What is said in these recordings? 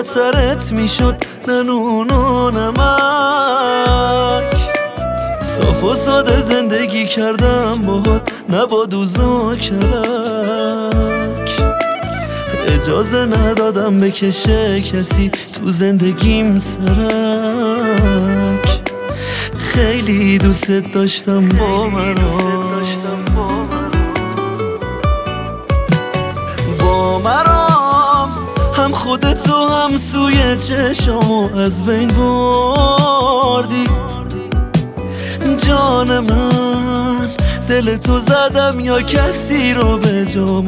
فقط سرت میشد نه نون و نمک. صاف و ساده زندگی کردم باهات نه با دوز و کلک. اجازه ندادم بکشه کسی تو زندگیم سرک. خیلی دوست داشتم با مرام هم خودتو هم سوی چشامو از بین بردی. جان من دل تو زدم یا کسی رو به جام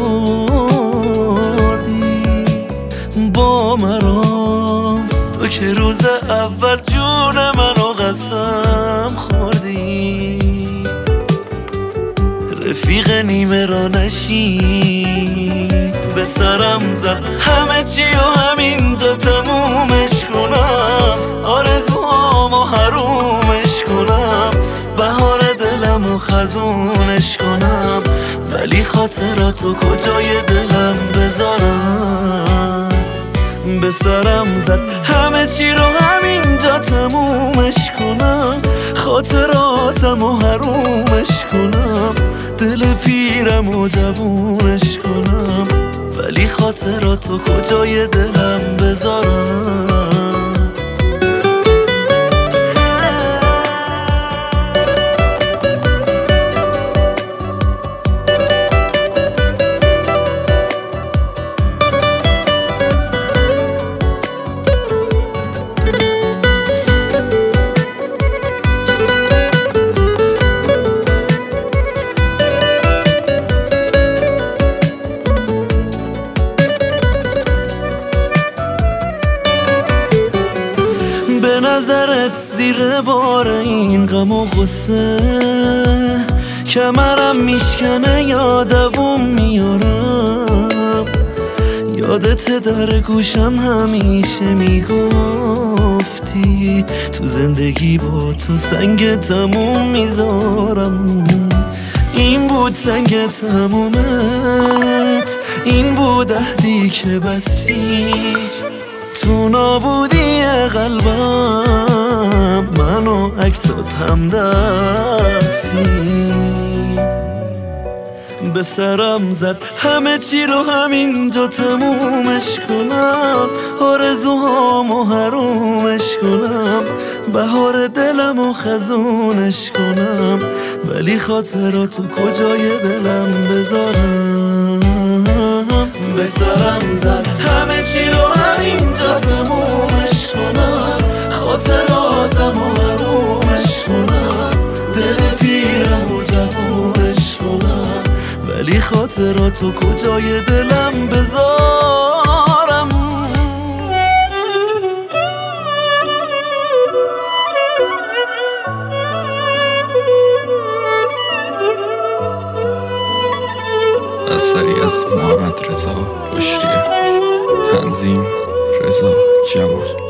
آوردی. با مرام تو که روز اول جون منو قسم خوردی. رفیق نیمه را نشی به سرم زد همه چی و همینجا تمومش کنم. آرزوهامو حرومش کنم، بهار دلمو خزونش کنم، ولی خاطراتو کجای دلم بذارم. به سرم زد همه چی رو همینجا تمومش کنم. خاطراتمو حرومش کنم، دل پیرمو جوونش کنم، ولی خاطراتو کجای دلم بذارم. به نظرت زیر بار این غم و غصه کمرم میشکنه یا دووم میارم. یادت در گوشم همیشه میگفتی تو زندگی با تو سنگ تموم میذارم. این بود سنگ تمومت، این بود عهدی که بستی. تو نابودی قلبم منو عکسات همدستی. به سرم زد همه چی رو همینجا تمومش کنم. آرزوهامو حرومش کنم، بهار دلمو خزونش کنم، ولی خاطراتو کجای دلم بذارم. به سرم زد همه چی رو همینجا تمومش کنم. خاطراتمو حرومش کنم، دل پیرمو جوونش کنم، ولی خاطراتو کجای دلم بذارم. اثری از محمد رضا پشتیه، تنظیم رضا جمال.